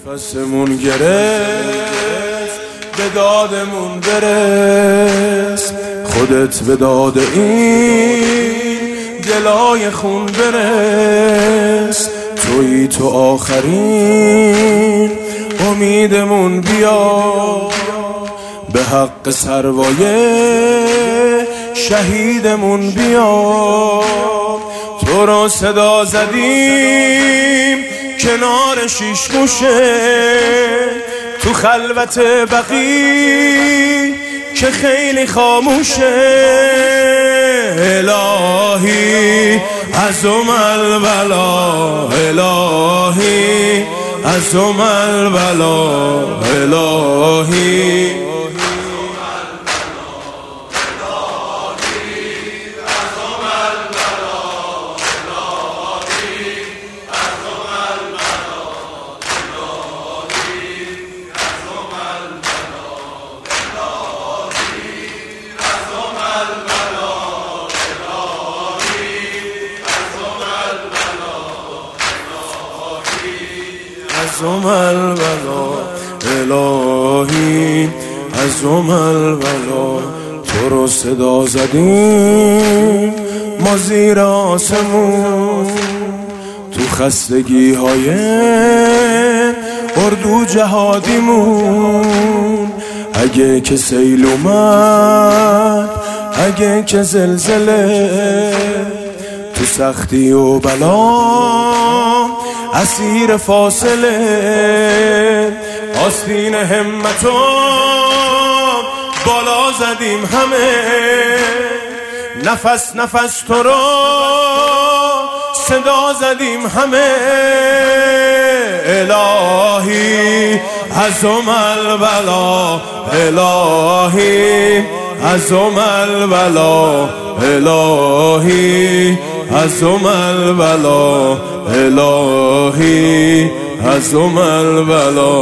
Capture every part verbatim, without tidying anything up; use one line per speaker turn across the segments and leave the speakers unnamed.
نفسمون گرفت به دادمون برس، خودت به داد این دلای خون برس. تویی تو آخرین امیدمون، بیا به حق سروایه شهیدمون بیا. تو رو صدا زدیم کنار شیش گوشه تو خلوت بقی که خیلی خاموشه. الهی عظم البلا، الهی عظم البلا، الهی عظم البلا، الهی عظم البلا. تو رو صدا زدیم ما زیر آسمون تو خستگی های اردو جهادیمون. اگه که سیل اومد، اگه که زلزله، تو سختی و بلا اسیر فاصله، آستین همتو بالا زدیم همه. نفس نفس تو رو صدا زدیم همه. الهی عظم البلا، الهی عظم البلا، الهی عظم البلا، الهی عظم البلا،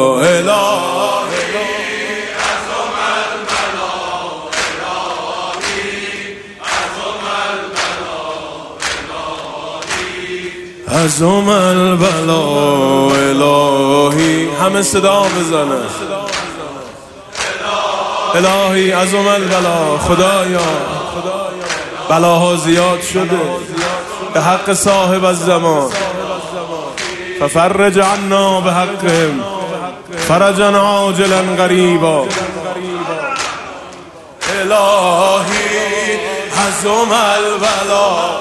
الهی عظم البلا، الهی عظم البلا، الهی عظم البلا، الهی. همه صدا بزنه. الهی عظم البلا. خدایا بلاها زیاد شده به حق صاحب الزمان، ففرج عنا به حقهم فرجا عاجلا قریبا. الهی عظم البلا،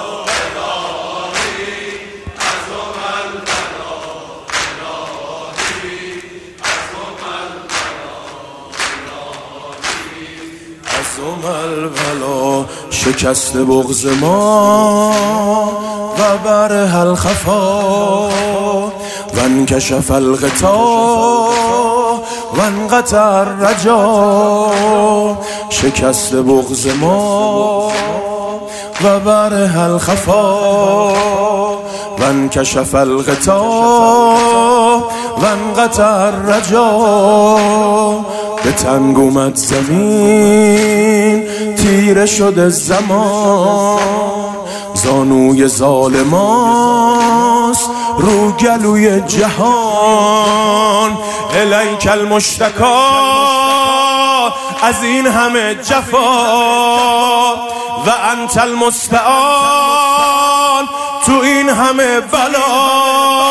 عظم البلا. شکست بغض ما و بره الخفا و انکشف الغطا و انقطع الرجا. شکست بغض ما و بره الخفا و انکشف الغطا و انقطع الرجا. به تنگ اومد زمین، تیره شده زمان، زانوی ظالماست رو گلوی جهان. الیک المشتکا از این همه جفا و انت المستعان تو این همه بلا.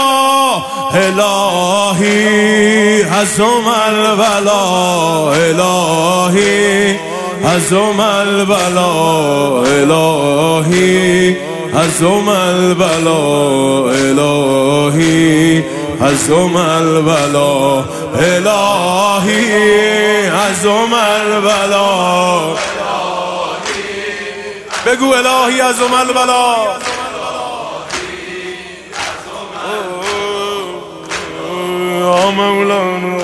الهی عظم البلا، الهی عظم البلا، الهی عظم البلا، الهی عظم البلا، الهی عظم البلا. بگو الهی عظم البلا. یا مولانا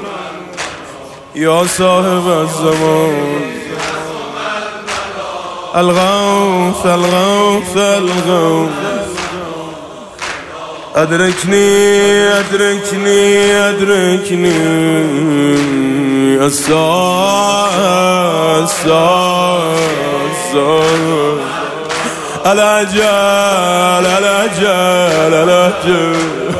یا صاحب الزمان، الغوث الغوث الغوث. ادركني ادركني ادركني الساعة الساعة الساعة. الأجل الأجل الأجل